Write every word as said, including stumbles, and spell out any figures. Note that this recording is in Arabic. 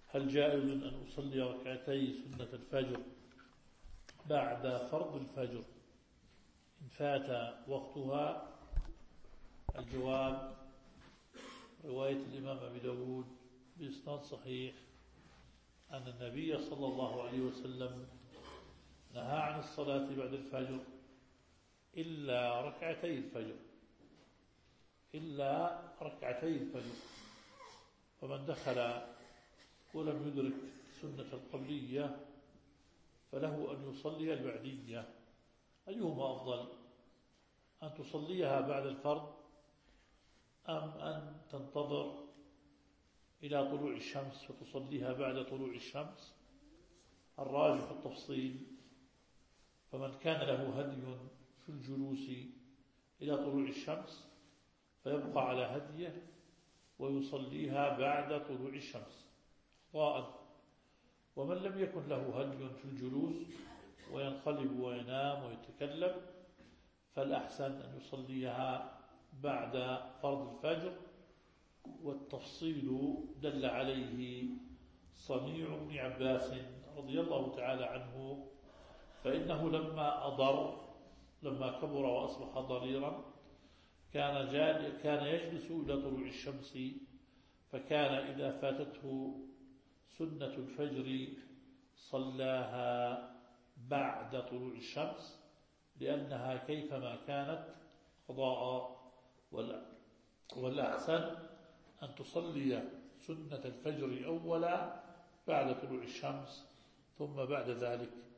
هل جائز أن أصلي ركعتي سنة الفجر بعد فرض الفجر إن فات وقتها؟ الجواب: رواية الإمام أبي داود بإسناد صحيح أن النبي صلى الله عليه وسلم نهى عن الصلاة بعد الفجر إلا ركعتي الفجر إلا ركعتي الفجر فمن دخل ولم يدرك سنة القبلية فله أن يصلي البعدية. أيهما أفضل، أن تصليها بعد الفرض أم أن تنتظر إلى طلوع الشمس وتصليها بعد طلوع الشمس؟ الراجح التفصيل، فمن كان له هدي في الجلوس إلى طلوع الشمس فيبقى على هديه ويصليها بعد طلوع الشمس قائم، ومن لم يكن له هدي في الجلوس وينقلب وينام ويتكلم فالأحسن أن يصليها بعد فرض الفجر. والتفصيل دل عليه صنيع بن عباس رضي الله تعالى عنه، فإنه لما أضر لما كبر وأصبح ضريرا كان كان يجلس إلى طلوع الشمس، فكان إذا فاتته سنة الفجر صلاها بعد طلوع الشمس لأنها كيفما كانت قضاء، والأحسن أن تصلي سنة الفجر أولا بعد طلوع الشمس ثم بعد ذلك